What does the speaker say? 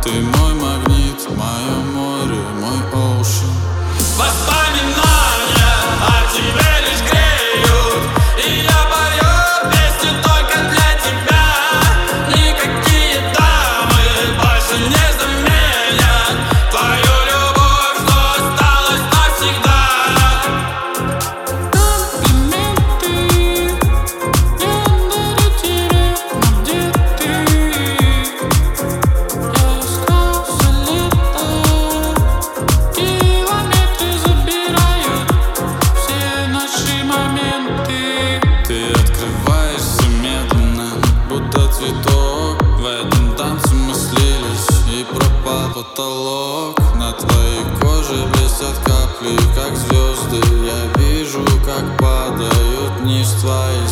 Ты мой магнит, мое море, мой оушен. Воспоминания о тебе лишь греют, и я пою песни только для тебя. Никакие дамы больше не заменят твою любовь, что осталось навсегда. Цветок. В этом танце мы слились, и пропал потолок. На твоей коже блестят капли, как звезды. Я вижу, как падают вниз твои